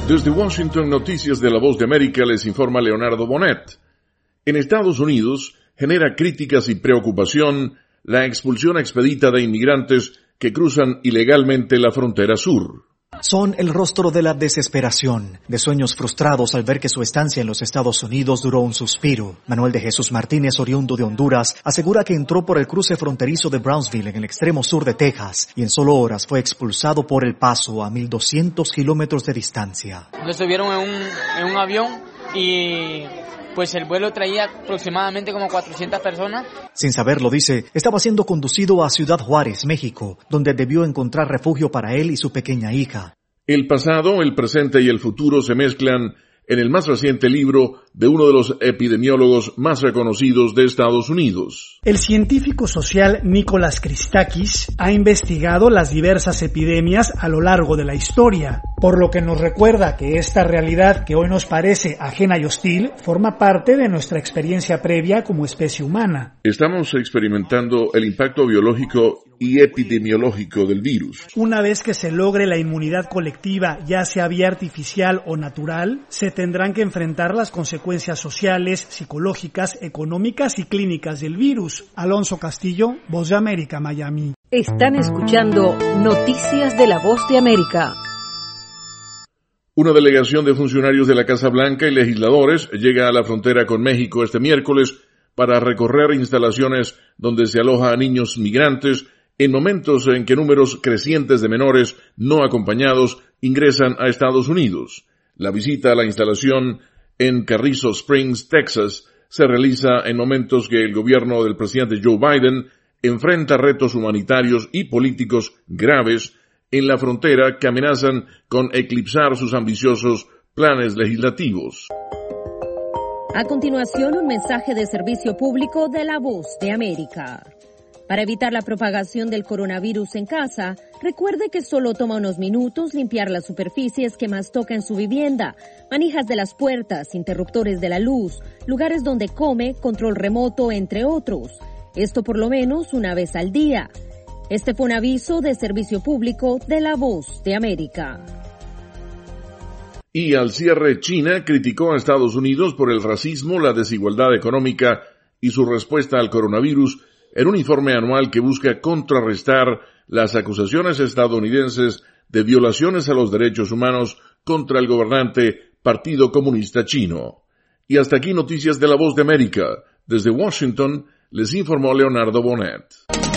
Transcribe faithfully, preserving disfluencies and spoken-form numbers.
Desde Washington, Noticias de la Voz de América, les informa Leonardo Bonet. En Estados Unidos genera críticas y preocupación la expulsión expedita de inmigrantes que cruzan ilegalmente la frontera sur. Son el rostro de la desesperación, de sueños frustrados al ver que su estancia en los Estados Unidos duró un suspiro. Manuel de Jesús Martínez, oriundo de Honduras, asegura que entró por el cruce fronterizo de Brownsville en el extremo sur de Texas y en solo horas fue expulsado por El Paso a mil doscientos kilómetros de distancia. Lo subieron en un, en un avión y pues el vuelo traía aproximadamente como cuatrocientas personas. Sin saberlo, dice, estaba siendo conducido a Ciudad Juárez, México, donde debió encontrar refugio para él y su pequeña hija. El pasado, el presente y el futuro se mezclan en el más reciente libro de uno de los epidemiólogos más reconocidos de Estados Unidos. El científico social Nicholas Christakis ha investigado las diversas epidemias a lo largo de la historia, por lo que nos recuerda que esta realidad que hoy nos parece ajena y hostil forma parte de nuestra experiencia previa como especie humana. Estamos experimentando el impacto biológico y epidemiológico del virus. Una vez que se logre la inmunidad colectiva, ya sea vía artificial o natural, se tendrán que enfrentar las consecuencias sociales, psicológicas, económicas y clínicas del virus. Alonso Castillo, Voz de América, Miami. Están escuchando Noticias de la Voz de América. Una delegación de funcionarios de la Casa Blanca y legisladores llega a la frontera con México este miércoles para recorrer instalaciones donde se aloja a niños migrantes en momentos en que números crecientes de menores no acompañados ingresan a Estados Unidos. La visita a la instalación en Carrizo Springs, Texas, se realiza en momentos que el gobierno del presidente Joe Biden enfrenta retos humanitarios y políticos graves en la frontera que amenazan con eclipsar sus ambiciosos planes legislativos. A continuación, un mensaje de servicio público de la Voz de América. Para evitar la propagación del coronavirus en casa, recuerde que solo toma unos minutos limpiar las superficies que más toca en su vivienda, manijas de las puertas, interruptores de la luz, lugares donde come, control remoto, entre otros. Esto por lo menos una vez al día. Este fue un aviso de servicio público de la Voz de América. Y al cierre, China criticó a Estados Unidos por el racismo, la desigualdad económica y su respuesta al coronavirus en un informe anual que busca contrarrestar las acusaciones estadounidenses de violaciones a los derechos humanos contra el gobernante Partido Comunista Chino. Y hasta aquí Noticias de la Voz de América. Desde Washington les informó Leonardo Bonet.